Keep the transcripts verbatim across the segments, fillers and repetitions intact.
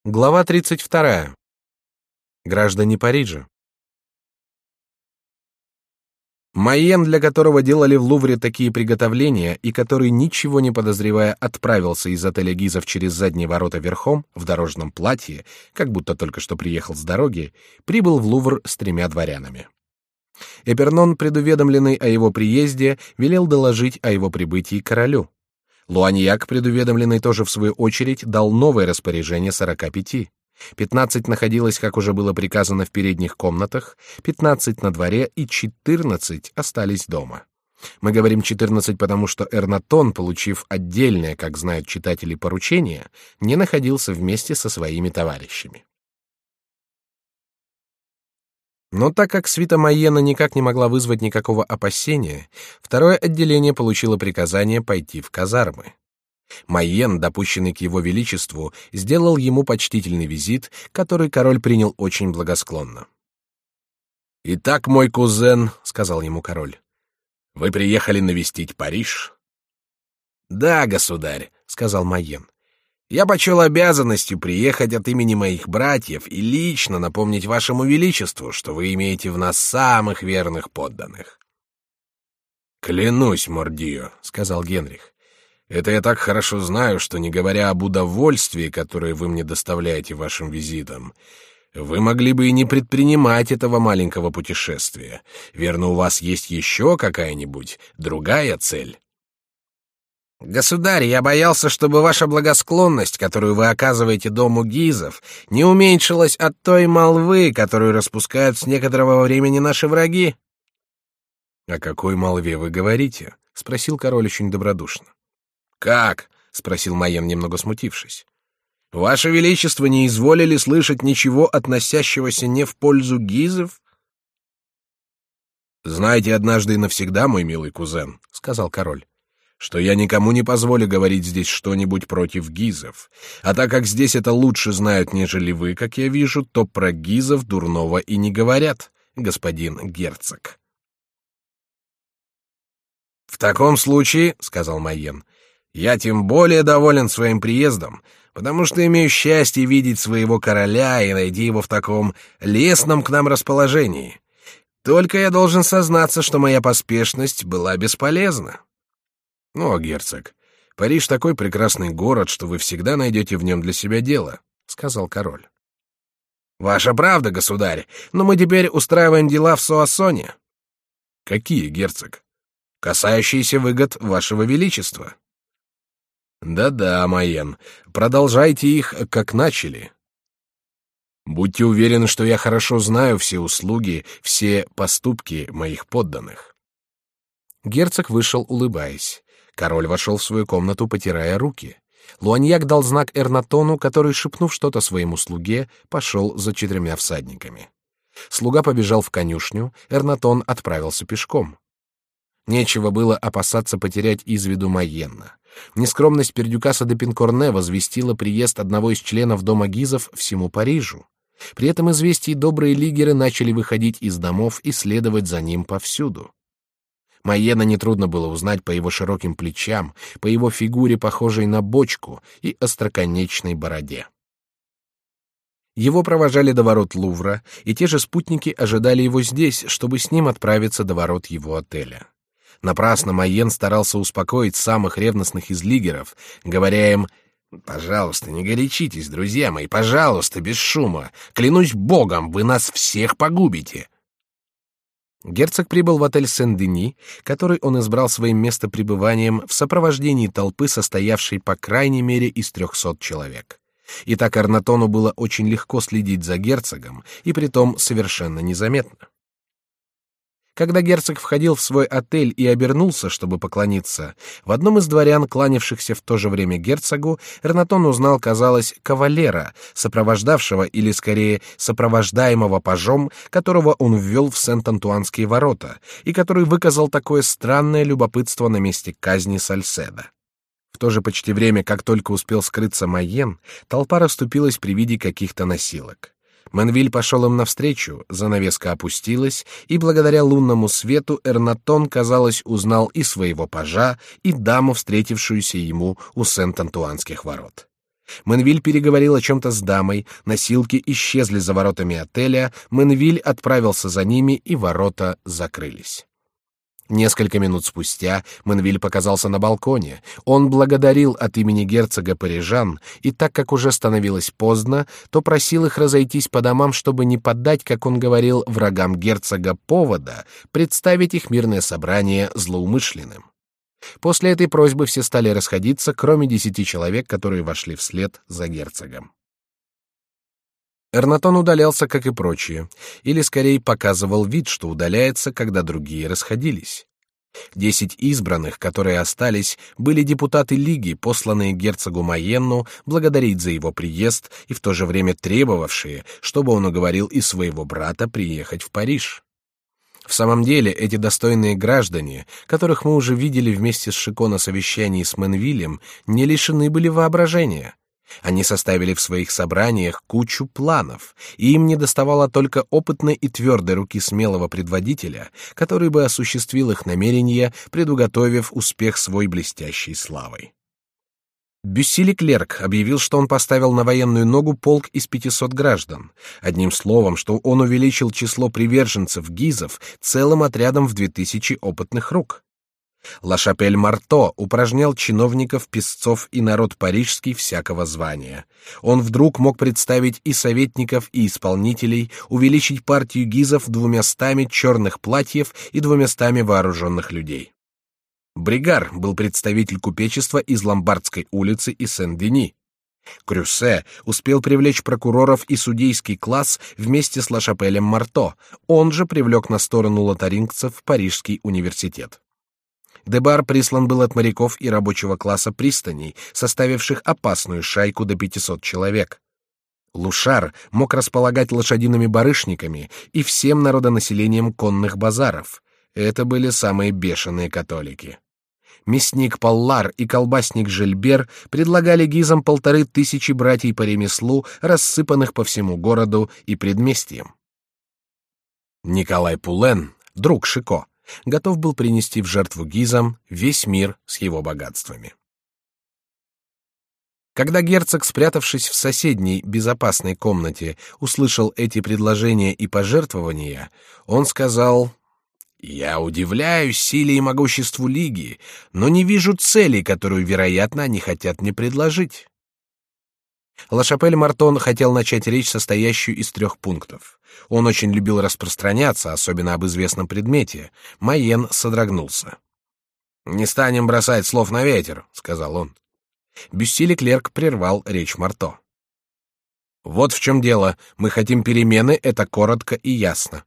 Глава тридцать вторая. Граждане Парижа. Майен, для которого делали в Лувре такие приготовления и который, ничего не подозревая, отправился из отеля Гизов через задние ворота верхом, в дорожном платье, как будто только что приехал с дороги, прибыл в Лувр с тремя дворянами. Эпернон, предуведомленный о его приезде, велел доложить о его прибытии королю. Луаньяк, предуведомленный тоже в свою очередь, дал новое распоряжение сорока пяти. Пятнадцать находилось, как уже было приказано, в передних комнатах, пятнадцать на дворе и четырнадцать остались дома. Мы говорим четырнадцать, потому что Эрнатон, получив отдельное, как знают читатели, поручение, не находился вместе со своими товарищами. Но так как свита Майена никак не могла вызвать никакого опасения, второе отделение получило приказание пойти в казармы. Майен, допущенный к его величеству, сделал ему почтительный визит, который король принял очень благосклонно. «Итак, мой кузен», — сказал ему король, — «вы приехали навестить Париж?» «Да, государь», — сказал Майен. «Я почел обязанностью приехать от имени моих братьев и лично напомнить вашему величеству, что вы имеете в нас самых верных подданных». «Клянусь, мордио», — сказал Генрих. «Это я так хорошо знаю, что, не говоря об удовольствии, которое вы мне доставляете вашим визитом, вы могли бы и не предпринимать этого маленького путешествия. Верно, у вас есть еще какая-нибудь другая цель?» «Государь, я боялся, чтобы ваша благосклонность, которую вы оказываете дому Гизов, не уменьшилась от той молвы, которую распускают с некоторого времени наши враги». «О какой молве вы говорите?» — спросил король очень добродушно. «Как?» — спросил Майен, немного смутившись. «Ваше Величество не изволили слышать ничего, относящегося не в пользу Гизов?» «Знайте однажды и навсегда, мой милый кузен», — сказал король, «что я никому не позволю говорить здесь что-нибудь против Гизов, а так как здесь это лучше знают, нежели вы, как я вижу, то про Гизов дурного и не говорят, господин герцог». «В таком случае, — сказал Майен, — я тем более доволен своим приездом, потому что имею счастье видеть своего короля и найти его в таком лестном к нам расположении. Только я должен сознаться, что моя поспешность была бесполезна». «Ну, герцог, Париж такой прекрасный город, что вы всегда найдете в нем для себя дело», — сказал король. «Ваша правда, государь, но мы теперь устраиваем дела в Суассоне». «Какие, герцог?» «Касающиеся выгод вашего величества». «Да-да, Майен, продолжайте их, как начали. Будьте уверены, что я хорошо знаю все услуги, все поступки моих подданных». Герцог вышел, улыбаясь. Король вошел в свою комнату, потирая руки. Луаньяк дал знак Эрнатону, который, шепнув что-то своему слуге, пошел за четырьмя всадниками. Слуга побежал в конюшню, Эрнатон отправился пешком. Нечего было опасаться потерять из виду Майена. Нескромность Пердюкаса де Пинкорне возвестила приезд одного из членов дома Гизов всему Парижу. При этом известии добрые лигеры начали выходить из домов и следовать за ним повсюду. Майена нетрудно было узнать по его широким плечам, по его фигуре, похожей на бочку, и остроконечной бороде. Его провожали до ворот Лувра, и те же спутники ожидали его здесь, чтобы с ним отправиться до ворот его отеля. Напрасно Майен старался успокоить самых ревностных из лигеров, говоря им: «Пожалуйста, не горячитесь, друзья мои, пожалуйста, без шума. Клянусь богом, вы нас всех погубите». Герцог прибыл в отель Сен-Дени, который он избрал своим местопребыванием в сопровождении толпы, состоявшей по крайней мере из трехсот человек. И так Эрнатону было очень легко следить за герцогом, и притом совершенно незаметно. Когда герцог входил в свой отель и обернулся, чтобы поклониться, в одном из дворян, кланявшихся в то же время герцогу, Эрнатон узнал, казалось, кавалера, сопровождавшего, или скорее сопровождаемого пажом, которого он ввел в Сент-Антуанские ворота, и который выказал такое странное любопытство на месте казни Сальседа. В то же почти время, как только успел скрыться Майен, толпа расступилась при виде каких-то носилок. Менвиль пошел им навстречу, занавеска опустилась, и благодаря лунному свету Эрнатон, казалось, узнал и своего пажа, и даму, встретившуюся ему у Сент-Антуанских ворот. Менвиль переговорил о чем-то с дамой, носилки исчезли за воротами отеля, Менвиль отправился за ними, и ворота закрылись. Несколько минут спустя Менвиль показался на балконе. Он благодарил от имени герцога парижан, и так как уже становилось поздно, то просил их разойтись по домам, чтобы не поддать, как он говорил, врагам герцога повода представить их мирное собрание злоумышленным. После этой просьбы все стали расходиться, кроме десяти человек, которые вошли вслед за герцогом. Эрнатон удалялся, как и прочие, или скорее показывал вид, что удаляется, когда другие расходились. Десять избранных, которые остались, были депутаты Лиги, посланные герцогу Майенну благодарить за его приезд и в то же время требовавшие, чтобы он уговорил и своего брата приехать в Париж. В самом деле, эти достойные граждане, которых мы уже видели вместе с Шико на совещании с Менвилем, не лишены были воображения. Они составили в своих собраниях кучу планов, и им недоставало только опытной и твердой руки смелого предводителя, который бы осуществил их намерения, предуготовив успех свой блестящей славой. Бюсси Леклерк объявил, что он поставил на военную ногу полк из пятисот граждан. Одним словом, что он увеличил число приверженцев гизов целым отрядом в две тысячи опытных рук. Ла-Шапель-Марто упражнял чиновников, песцов и народ парижский всякого звания. Он вдруг мог представить и советников, и исполнителей, увеличить партию гизов двумястами черных платьев и двумястами вооруженных людей. Бригар был представитель купечества из Ломбардской улицы и Сен-Дени. Крюссе успел привлечь прокуроров и судейский класс вместе с Ла-Шапелем-Марто, он же привлек на сторону лотарингцев в Парижский университет. Дебар прислан был от моряков и рабочего класса пристаней, составивших опасную шайку до пятисот человек. Лушар мог располагать лошадиными барышниками и всем народонаселением конных базаров. Это были самые бешеные католики. Мясник Паллар и колбасник Жильбер предлагали гизам полторы тысячи братьев по ремеслу, рассыпанных по всему городу и предместьям. Николай Пулен, друг Шико, готов был принести в жертву гизам весь мир с его богатствами. Когда герцог, спрятавшись в соседней безопасной комнате, услышал эти предложения и пожертвования, он сказал: «Я удивляюсь силе и могуществу Лиги, но не вижу цели, которую, вероятно, они хотят мне предложить». Ла-Шапель-Мартон хотел начать речь, состоящую из трех пунктов. Он очень любил распространяться, особенно об известном предмете. Майен содрогнулся. «Не станем бросать слов на ветер», — сказал он. Бюсси Леклерк прервал речь Марто. «Вот в чем дело. Мы хотим перемены, это коротко и ясно».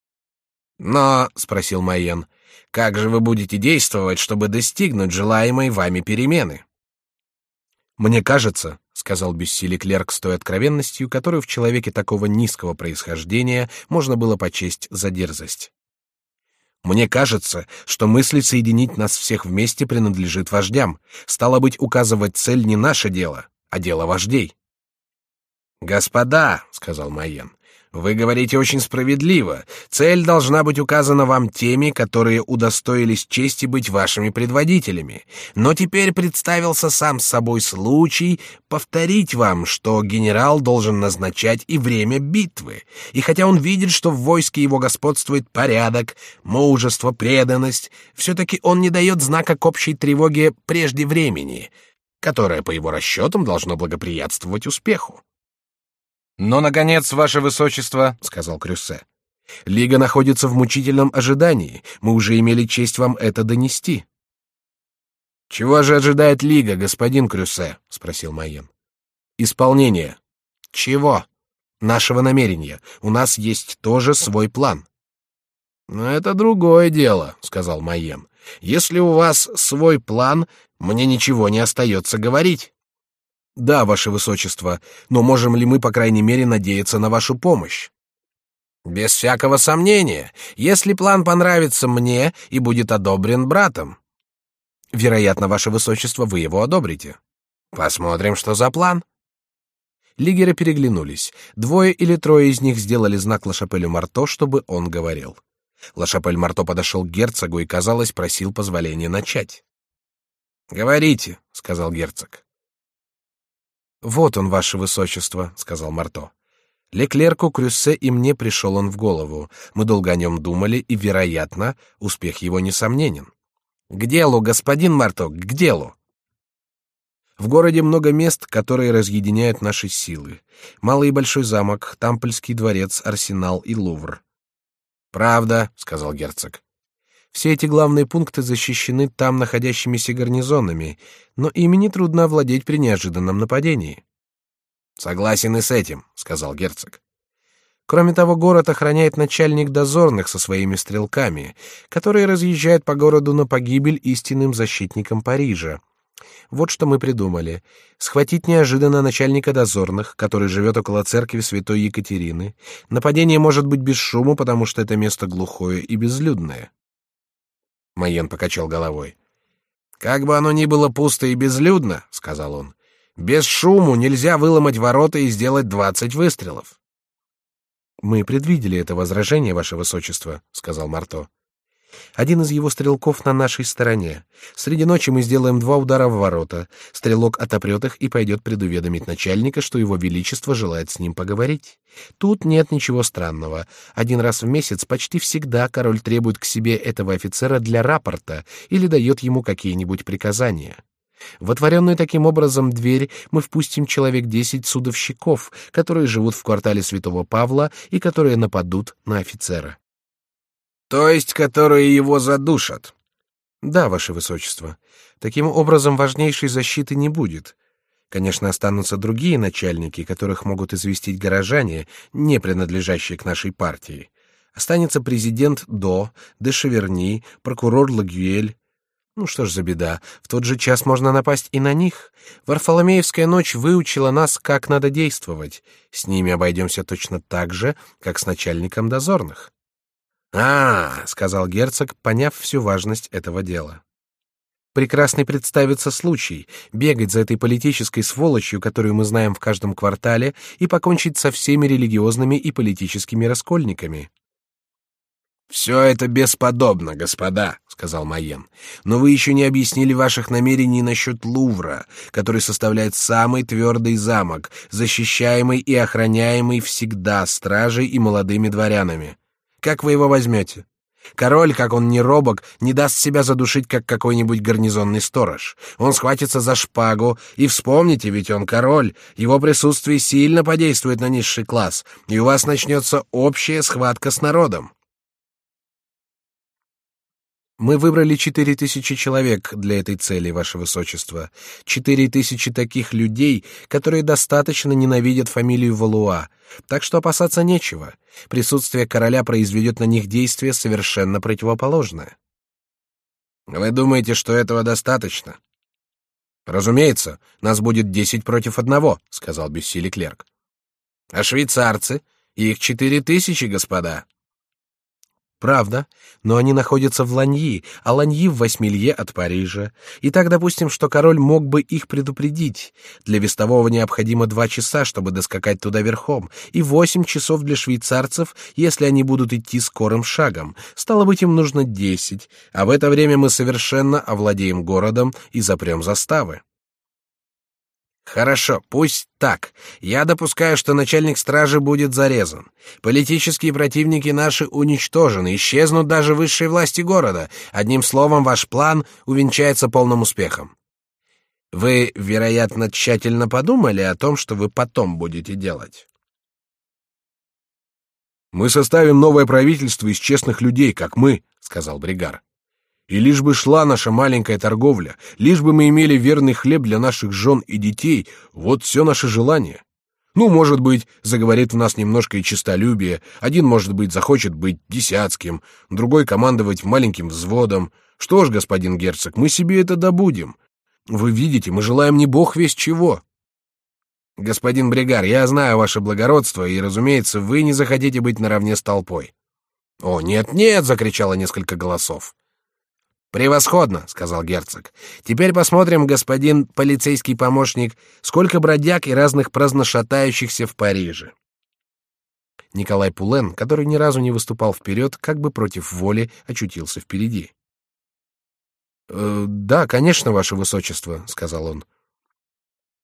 «Но, — спросил Майен, — как же вы будете действовать, чтобы достигнуть желаемой вами перемены?» «Мне кажется, — сказал Бюсси Леклерк с той откровенностью, которую в человеке такого низкого происхождения можно было почесть за дерзость. Мне кажется, что мысль соединить нас всех вместе принадлежит вождям. Стало быть, указывать цель не наше дело, а дело вождей». «Господа, — сказал Майен, — вы говорите очень справедливо. Цель должна быть указана вам теми, которые удостоились чести быть вашими предводителями. Но теперь представился сам с собой случай повторить вам, что генерал должен назначать и время битвы. И хотя он видит, что в войске его господствует порядок, мужество, преданность, все-таки он не дает знака к общей тревоге прежде времени, которое, по его расчетам, должно благоприятствовать успеху. «Но, наконец, ваше высочество, — сказал Крюссе, — Лига находится в мучительном ожидании. Мы уже имели честь вам это донести». «Чего же ожидает Лига, господин Крюссе?» — спросил Майен. «Исполнение». «Чего?» «Нашего намерения. У нас есть тоже свой план». «Но это другое дело, — сказал Майен. Если у вас свой план, мне ничего не остается говорить». «Да, ваше высочество, но можем ли мы, по крайней мере, надеяться на вашу помощь?» «Без всякого сомнения, если план понравится мне и будет одобрен братом». «Вероятно, ваше высочество, вы его одобрите». «Посмотрим, что за план». Лигеры переглянулись. Двое или трое из них сделали знак Ла-Шапелю-Марто, чтобы он говорил. Ла-Шапель-Марто подошел к герцогу и, казалось, просил позволения начать. «Говорите», — сказал герцог. Вот он, ваше высочество, сказал Марто. Леклерку, Крюссе и мне пришел он в голову. Мы долго о нем думали, и, вероятно, успех его несомненен. К делу, господин Марто, к делу. В городе много мест, которые разъединяют наши силы. Малый и большой замок, Тампльский дворец, Арсенал и Лувр. Правда, сказал герцог. Все эти главные пункты защищены там находящимися гарнизонами, но ими нетрудно овладеть при неожиданном нападении. Согласен и с этим, сказал герцог. Кроме того, город охраняет начальник дозорных со своими стрелками, которые разъезжают по городу на погибель истинным защитникам Парижа. Вот что мы придумали: схватить неожиданно начальника дозорных, который живет около церкви Святой Екатерины. Нападение может быть без шума, потому что это место глухое и безлюдное. Майен покачал головой. Как бы оно ни было пусто и безлюдно, сказал он, без шуму нельзя выломать ворота и сделать двадцать выстрелов. Мы предвидели это возражение, ваше высочество, сказал Марто. Один из его стрелков на нашей стороне. Среди ночи мы сделаем два удара в ворота. Стрелок отопрет их и пойдет предуведомить начальника, что его величество желает с ним поговорить. Тут нет ничего странного. Один раз в месяц почти всегда король требует к себе этого офицера для рапорта или дает ему какие-нибудь приказания. В отворенную таким образом дверь мы впустим человек десять судовщиков, которые живут в квартале Святого Павла и которые нападут на офицера. То есть, которые его задушат? Да, ваше высочество. Таким образом, важнейшей защиты не будет. Конечно, останутся другие начальники, которых могут известить горожане, не принадлежащие к нашей партии. Останется президент До, де Шеверни, прокурор Лагюэль. Ну что ж за беда, в тот же час можно напасть и на них. Варфоломеевская ночь выучила нас, как надо действовать. С ними обойдемся точно так же, как с начальником дозорных. «А, — сказал герцог, поняв всю важность этого дела. Прекрасный представится случай бегать за этой политической сволочью, которую мы знаем в каждом квартале, и покончить со всеми религиозными и политическими раскольниками». «Все это бесподобно, господа», — сказал Майен, «но вы еще не объяснили ваших намерений насчет Лувра, который составляет самый твердый замок, защищаемый и охраняемый всегда стражей и молодыми дворянами. Как вы его возьмете? Король, как он не робок, не даст себя задушить, как какой-нибудь гарнизонный сторож. Он схватится за шпагу, и вспомните, ведь он король, его присутствие сильно подействует на низший класс, и у вас начнется общая схватка с народом. Мы выбрали четыре тысячи человек для этой цели, ваше высочество. Четыре тысячи таких людей, которые достаточно ненавидят фамилию Валуа, так что опасаться нечего. Присутствие короля произведет на них действие совершенно противоположное. Вы думаете, что этого достаточно? Разумеется, нас будет десять против одного, сказал Бюсси Леклерк. А швейцарцы? Их четыре тысячи, господа. Правда, но они находятся в Ланьи, а Ланьи в восьми лье от Парижа. И так допустим, что король мог бы их предупредить. Для вестового необходимо два часа, чтобы доскакать туда верхом, и восемь часов для швейцарцев, если они будут идти скорым шагом. Стало быть, им нужно десять, а в это время мы совершенно овладеем городом и запрем заставы. Хорошо, пусть так. Я допускаю, что начальник стражи будет зарезан. Политические противники наши уничтожены, исчезнут даже высшие власти города. Одним словом, ваш план увенчается полным успехом. Вы, вероятно, тщательно подумали о том, что вы потом будете делать. Мы составим новое правительство из честных людей, как мы, сказал Бригар. И лишь бы шла наша маленькая торговля, лишь бы мы имели верный хлеб для наших жен и детей, вот все наше желание. Ну, может быть, заговорит в нас немножко и честолюбие, один, может быть, захочет быть десятским, другой командовать маленьким взводом. Что ж, господин герцог, мы себе это добудем. Вы видите, мы желаем не бог весть чего. Господин Бригар, я знаю ваше благородство, и, разумеется, вы не захотите быть наравне с толпой. О, нет-нет, закричало несколько голосов. «Превосходно», — сказал герцог. «Теперь посмотрим, господин полицейский помощник, сколько бродяг и разных праздношатающихся в Париже». Николай Пулен, который ни разу не выступал вперед, как бы против воли очутился впереди. «Э, «Да, конечно, ваше высочество», — сказал он.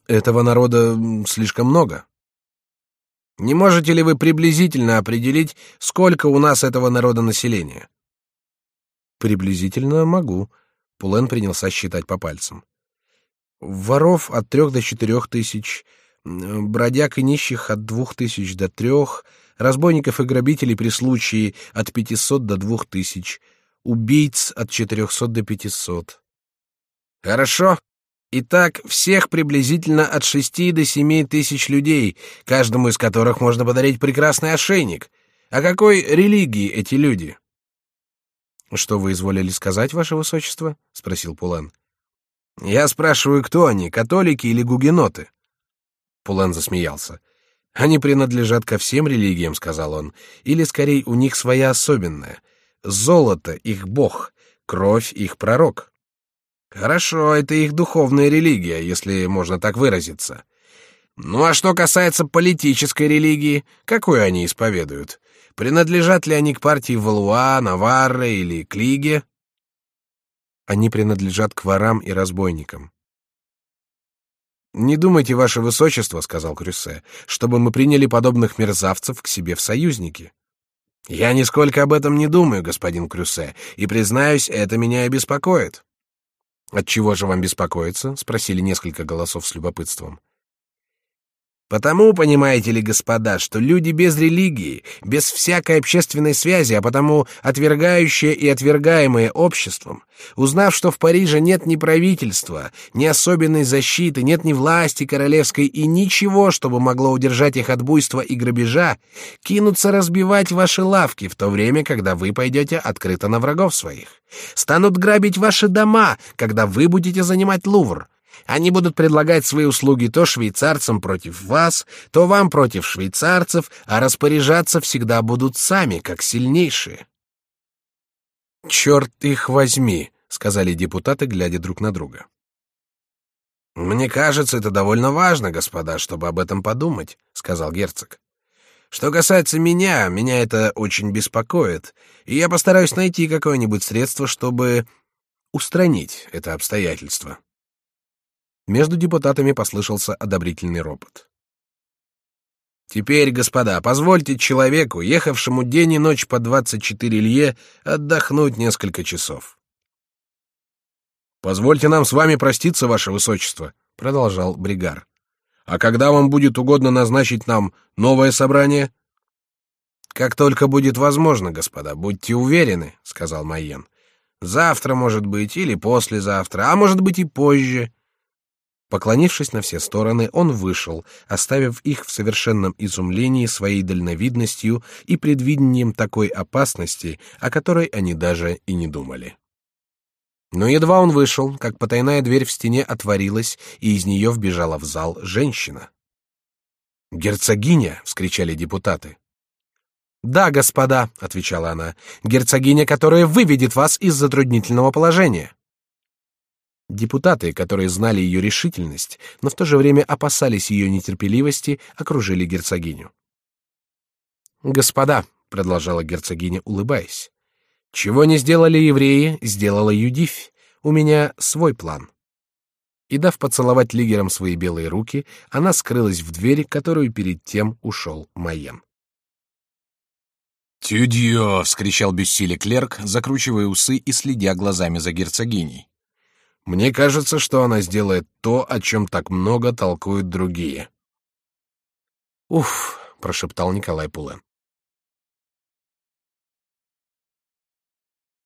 Этого народа м, слишком много. Не можете ли вы приблизительно определить, сколько у нас этого народа населения? Приблизительно могу. Пулен принялся считать по пальцам. Воров от трех до четырех тысяч, м, бродяг и нищих от двух тысяч до трех, разбойников и грабителей при случае от пятисот до двух тысяч, убийц от четырехсот до пятисот. Хорошо. Итак, всех приблизительно от шести до семи тысяч людей, каждому из которых можно подарить прекрасный ошейник. О какой религии эти люди? Что вы изволили сказать, ваше высочество? Спросил Пулен. Я спрашиваю, кто они, католики или гугеноты? Пулен засмеялся. Они принадлежат ко всем религиям, сказал он, или скорее у них своя особенная. Золото их бог, кровь их пророк. Хорошо, это их духовная религия, если можно так выразиться. Ну а что касается политической религии, какую они исповедуют? Принадлежат ли они к партии Валуа, Наварро или к Лиге? Они принадлежат к ворам и разбойникам. Не думайте, ваше высочество, сказал Крюссе, чтобы мы приняли подобных мерзавцев к себе в союзники. Я нисколько об этом не думаю, господин Крюссе, и признаюсь, это меня и беспокоит. Отчего же вам беспокоиться? Спросили несколько голосов с любопытством. Потому, понимаете ли, господа, что люди без религии, без всякой общественной связи, а потому отвергающие и отвергаемые обществом, узнав, что в Париже нет ни правительства, ни особенной защиты, нет ни власти королевской и ничего, чтобы могло удержать их от буйства и грабежа, кинутся разбивать ваши лавки в то время, когда вы пойдете открыто на врагов своих. Станут грабить ваши дома, когда вы будете занимать Лувр. Они будут предлагать свои услуги то швейцарцам против вас, то вам против швейцарцев, а распоряжаться всегда будут сами, как сильнейшие. «Черт их возьми», — сказали депутаты, глядя друг на друга. «Мне кажется, это довольно важно, господа, чтобы об этом подумать», — сказал герцог. «Что касается меня, меня это очень беспокоит, и я постараюсь найти какое-нибудь средство, чтобы устранить это обстоятельство». Между депутатами послышался одобрительный ропот. «Теперь, господа, позвольте человеку, ехавшему день и ночь по двадцать четыре лье, отдохнуть несколько часов». «Позвольте нам с вами проститься, ваше высочество», — продолжал Бригар. «А когда вам будет угодно назначить нам новое собрание?» «Как только будет возможно, господа, будьте уверены», — сказал Майен. «Завтра, может быть, или послезавтра, а может быть и позже». Поклонившись на все стороны, он вышел, оставив их в совершенном изумлении своей дальновидностью и предвидением такой опасности, о которой они даже и не думали. Но едва он вышел, как потайная дверь в стене отворилась, и из нее вбежала в зал женщина. «Герцогиня!» — вскричали депутаты. «Да, господа», — отвечала она, — «герцогиня, которая выведет вас из затруднительного положения». Депутаты, которые знали ее решительность, но в то же время опасались ее нетерпеливости, окружили герцогиню. «Господа», — продолжала герцогиня, улыбаясь, — «чего не сделали евреи, сделала Юдифь. У меня свой план». И, дав поцеловать лигерам свои белые руки, она скрылась в двери, которую перед тем ушел Майен. «Тюдьё!» — вскричал бессилие клерк, закручивая усы и следя глазами за герцогиней. «Мне кажется, что она сделает то, о чем так много толкуют другие». «Уф!» — прошептал Николай Пулен.